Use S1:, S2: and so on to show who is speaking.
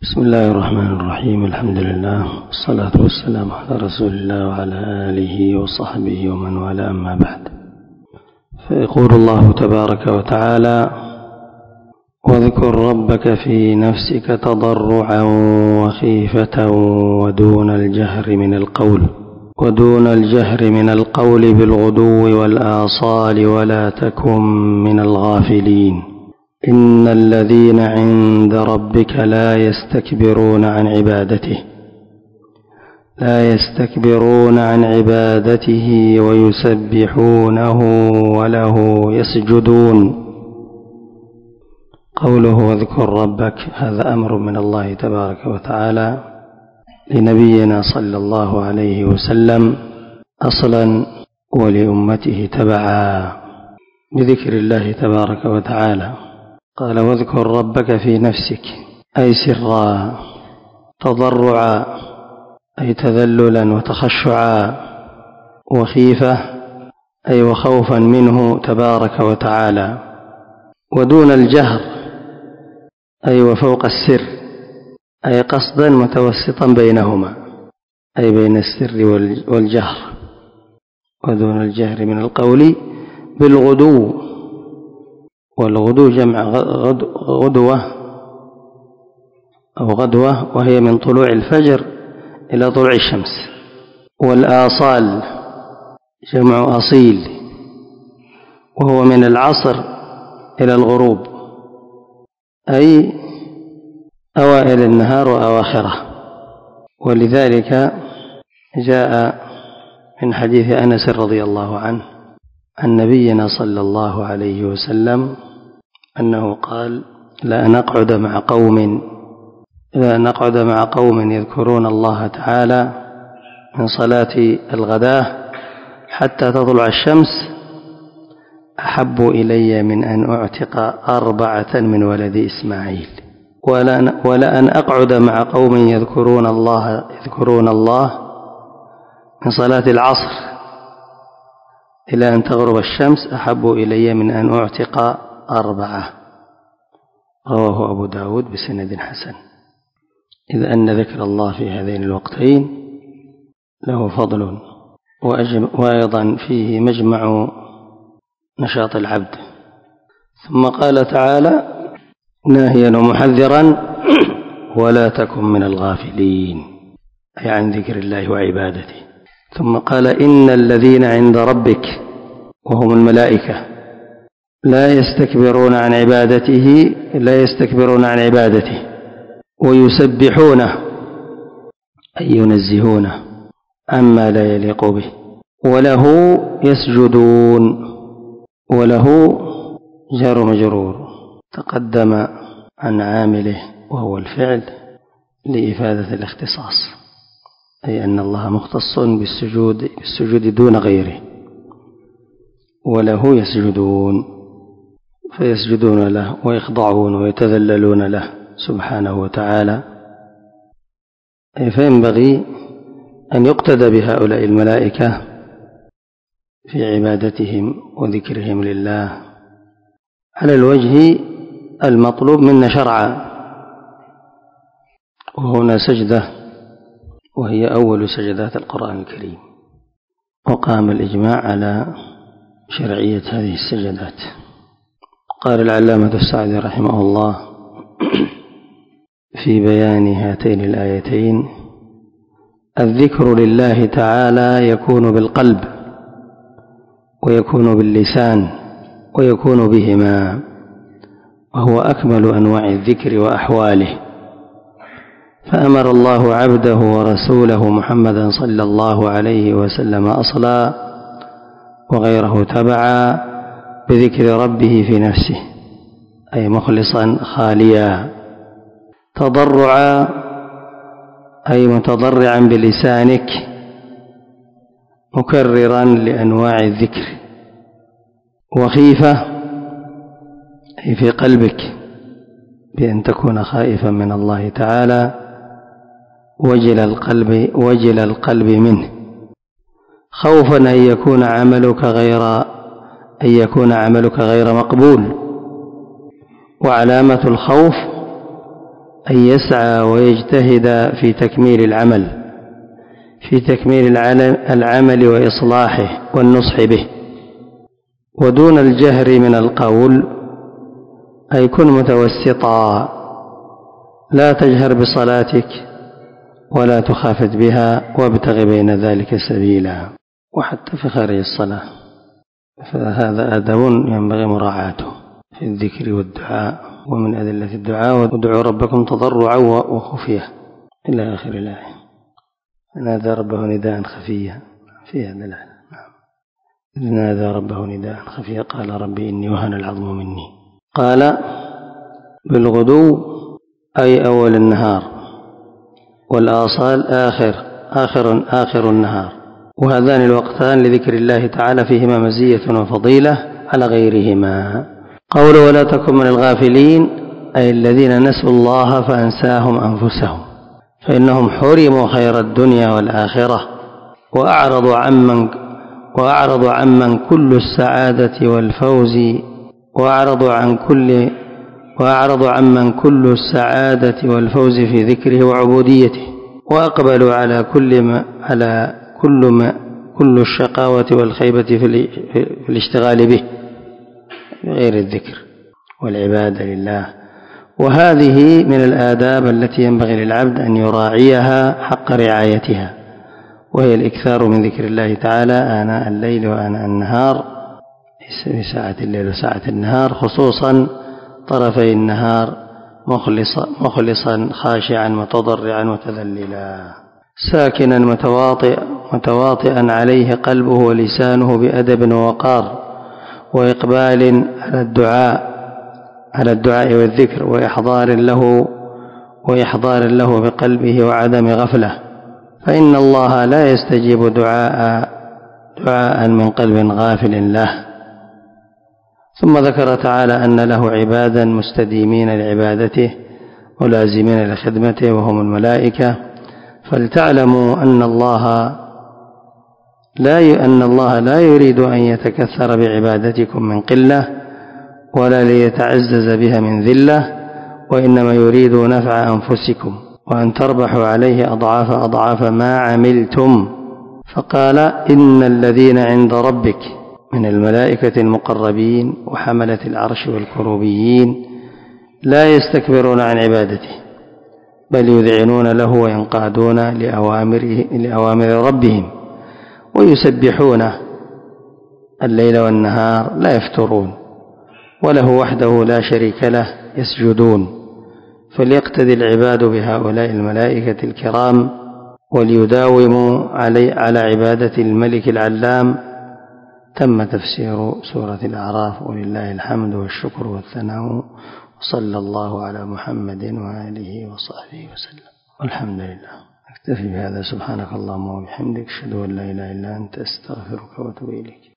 S1: بسم الله الرحمن الرحيم. الحمد لله والصلاة والسلام على رسول الله وعلى آله وصحبه ومن والاه، أما بعد. فيقول الله تبارك وتعالى: واذكر ربك في نفسك تضرعا وخيفة ودون الجهر من القول بالغدو والآصال ولا تكن من الغافلين. إن الذين عند ربك لا يستكبرون عن عبادته ويسبحونه وله يسجدون. قوله واذكر ربك هذا أمر من الله تبارك وتعالى لنبينا صلى الله عليه وسلم أصلا ولأمته تبعا بذكر الله تبارك وتعالى. قال: واذكر ربك في نفسك، أي سرا، تضرعا أي تذللا وتخشعا، وخيفة أي وخوفا منه تبارك وتعالى، ودون الجهر أي وفوق السر، أي قصدا متوسطا بينهما، أي بين السر والجهر، ودون الجهر من القول بالغدو. والغدو جمع غدوة أو غدوة، وهي من طلوع الفجر إلى طلوع الشمس. والآصال جمع أصيل، وهو من العصر إلى الغروب، أي أوائل النهار وأواخره. ولذلك جاء من حديث أنس رضي الله عنه عن نبينا صلى الله عليه وسلم أنه قال: لا نقعد مع قوم يذكرون الله تعالى من صلاة الغداة حتى تطلع الشمس أحب إلي من أن أعتق 4 من ولد إسماعيل. ولأن أقعد مع قوم يذكرون الله من صلاة العصر إلى أن تغرب الشمس أحب إلي من أن أعتق 4. رواه أبو داود بسند حسن. إذ أن ذكر الله في هذين الوقتين له فضل، وأيضا فيه مجمع نشاط العبد. ثم قال تعالى ناهيا ومحذرا: ولا تكن من الغافلين، أي عن ذكر الله وعبادته. ثم قال: إن الذين عند ربك، وهم الملائكة، لا يستكبرون عن عبادته ويسبحونه، أي ينزهونه عما لا يليق به، وله يسجدون. وله جار مجرور تقدم عن عامله وهو الفعل لإفادة الاختصاص، أي أن الله مختص بالسجود دون غيره. وله يسجدون، فيسجدون له ويخضعون ويتذللون له سبحانه وتعالى. فينبغي أن يقتدى بهؤلاء الملائكة في عبادتهم وذكرهم لله على الوجه المطلوب منا شرعا. وهنا سجدة، وهي أول سجدات القرآن الكريم، وقام الإجماع على شرعية هذه السجدات. قال العلامة السعدي رحمه الله في بيان هاتين الآيتين: الذكر لله تعالى يكون بالقلب، ويكون باللسان، ويكون بهما، وهو أكمل أنواع الذكر وأحواله. فأمر الله عبده ورسوله محمدا صلى الله عليه وسلم أصلا وغيره تبعا بذكر ربه في نفسه، أي مخلصا خاليا، تضرعا أي متضرعا بلسانك، مكررا لأنواع الذكر، وخيفة أي في قلبك بأن تكون خائفا من الله تعالى، وجل القلب منه، خوفا أن يكون عملك غير مقبول. وعلامة الخوف أن يسعى ويجتهد في تكميل العمل وإصلاحه والنصح به، ودون الجهر من القول، أي كن متوسطا، لا تجهر بصلاتك ولا تخافت بها، وابتغ بين ذلك سبيلا. وحتى في خارج الصلاة فهذا أدب ينبغي مراعاته في الذكر والدعاء. ومن أدلة الدعاء: وادعوا ربكم تضرعا وخفية إلى آخر الآية. نادى ربه نداء خفيا، فيها دلالة. إذ نادى ربه نداء خفيا قال ربي إني وهن العظم مني. قال: بالغدو أي أول النهار، والآصال آخر النهار، وهذان الوقتان لذكر الله تعالى فيهما مزية وفضيلة على غيرهما. قول ولا تكن من الغافلين أي الذين نسوا الله فأنساهم أنفسهم، فإنهم حرموا خير الدنيا والآخرة، وأعرضوا عمن كل السعادة والفوز وأعرضوا عمن كل السعادة والفوز في ذكره وعبوديته، وأقبلوا على كل الشقاوة والخيبة في الاشتغال به غير الذكر والعبادة لله. وهذه من الآداب التي ينبغي للعبد أن يراعيها حق رعايتها، وهي الإكثار من ذكر الله تعالى آناء الليل وآناء النهار، في ساعة الليل وساعة النهار، خصوصا طرفي النهار، مخلصا خاشعا متضرعا متذللا، ساكنا متواطئا عليه قلبه ولسانه بأدب ووقار وإقبال على الدعاء والذكر، وإحضار له بقلبه وعدم غفلة، فإن الله لا يستجيب دعاء من قلب غافل له. ثم ذكر تعالى أن له عبادا مستديمين لعبادته ملازمين لخدمته وهم الملائكة، فلتعلموا أن الله لا يريد أن يتكثر بعبادتكم من قلة ولا ليتعزز بها من ذلة، وإنما يريد نفع أنفسكم وأن تربحوا عليه أضعاف ما عملتم. فقال: إن الذين عند ربك من الملائكة المقربين وحملة العرش والكروبيين لا يستكبرون عن عبادته، بل يذعنون له وينقادون لأوامر ربهم، ويسبحونه الليل والنهار لا يفترون، وله وحده لا شريك له يسجدون. فليقتدي العباد بهؤلاء الملائكة الكرام، وليداوموا على عبادة الملك العلام. تم تفسير سورة الأعراف، ولله الحمد والشكر والثناء، وصلى الله على محمد وآله وصحبه وسلم، والحمد لله. أكتفي بهذا. سبحانك اللهم وبحمدك، أشهد أن لا إله إلا أنت، أستغفرك وأتوب إليك.